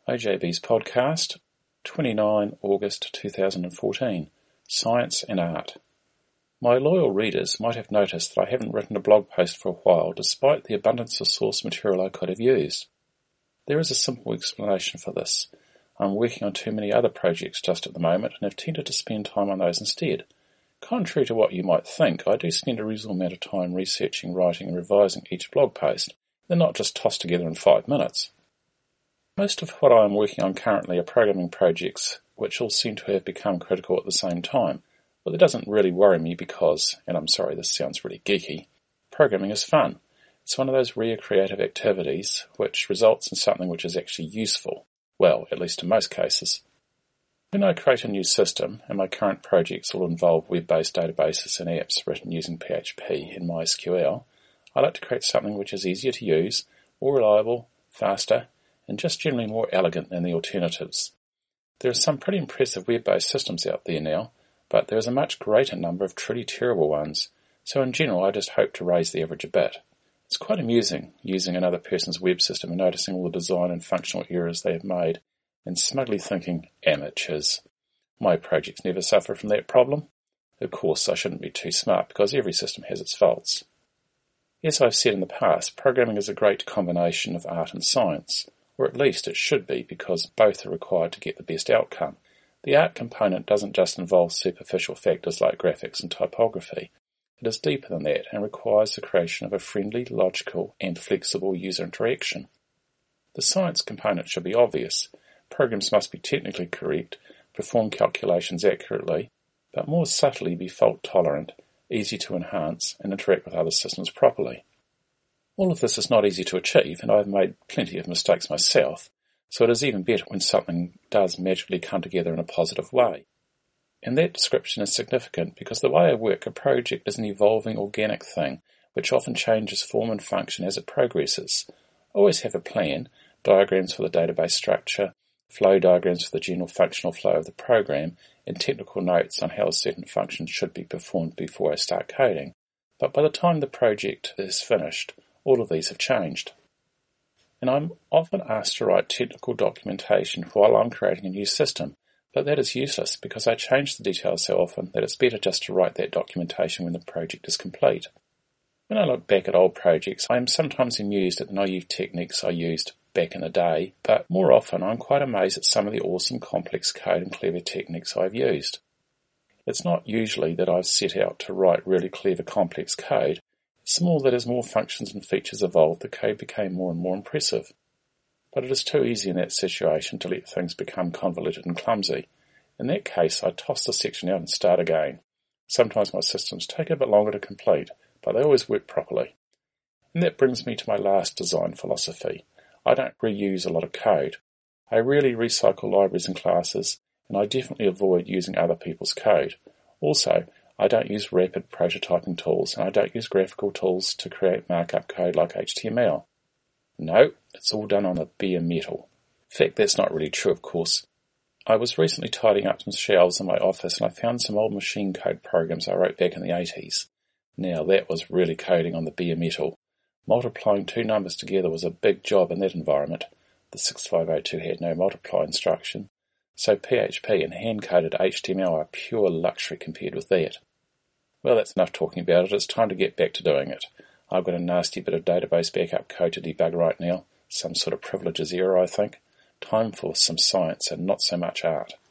OJB's podcast, 29 August 2014, Science and Art. My loyal readers might have noticed that I haven't written a blog post for a while, despite the abundance of source material I could have used. There is a simple explanation for this. I'm working on too many other projects just at the moment and have tended to spend time on those instead. Contrary to what you might think, I do spend a reasonable amount of time researching, writing and revising each blog post. They're not just tossed together in 5 minutes. Most of what I am working on currently are programming projects which all seem to have become critical at the same time, but that doesn't really worry me because, and I'm sorry this sounds really geeky, programming is fun. It's one of those rare creative activities which results in something which is actually useful, well, at least in most cases. When I create a new system, and my current projects all involve web-based databases and apps written using PHP and MySQL, I like to create something which is easier to use, more reliable, faster, and just generally more elegant than the alternatives. There are some pretty impressive web-based systems out there now, but there is a much greater number of truly terrible ones, so in general I just hope to raise the average a bit. It's quite amusing using another person's web system and noticing all the design and functional errors they have made, and smugly thinking, amateurs. My projects never suffer from that problem. Of course, I shouldn't be too smart because every system has its faults. As I've said in the past, programming is a great combination of art and science. Or at least it should be, because both are required to get the best outcome. The art component doesn't just involve superficial factors like graphics and typography. It is deeper than that and requires the creation of a friendly, logical and flexible user interaction. The science component should be obvious. Programs must be technically correct, perform calculations accurately, but more subtly be fault-tolerant, easy to enhance and interact with other systems properly. All of this is not easy to achieve, and I have made plenty of mistakes myself, so it is even better when something does magically come together in a positive way. And that description is significant because the way I work, a project is an evolving organic thing, which often changes form and function as it progresses. I always have a plan, diagrams for the database structure, flow diagrams for the general functional flow of the program, and technical notes on how a certain function should be performed before I start coding. But by the time the project is finished, all of these have changed. And I'm often asked to write technical documentation while I'm creating a new system, but that is useless because I change the details so often that it's better just to write that documentation when the project is complete. When I look back at old projects, I am sometimes amused at the naive techniques I used back in the day, but more often I'm quite amazed at some of the awesome complex code and clever techniques I've used. It's not usually that I've set out to write really clever complex code. It's more that as more functions and features evolved, the code became more and more impressive. But it is too easy in that situation to let things become convoluted and clumsy. In that case, I toss the section out and start again. Sometimes my systems take a bit longer to complete, but they always work properly. And that brings me to my last design philosophy. I don't reuse a lot of code. I rarely recycle libraries and classes, and I definitely avoid using other people's code. Also, I don't use rapid prototyping tools, and I don't use graphical tools to create markup code like HTML. No, it's all done on the bare metal. In fact, that's not really true, of course. I was recently tidying up some shelves in my office, and I found some old machine code programs I wrote back in the 80s. Now, that was really coding on the bare metal. Multiplying two numbers together was a big job in that environment. The 6502 had no multiply instruction, so PHP and hand-coded HTML are pure luxury compared with that. Well, that's enough talking about it. It's time to get back to doing it. I've got a nasty bit of database backup code to debug right now. Some sort of privileges error, I think. Time for some science and not so much art.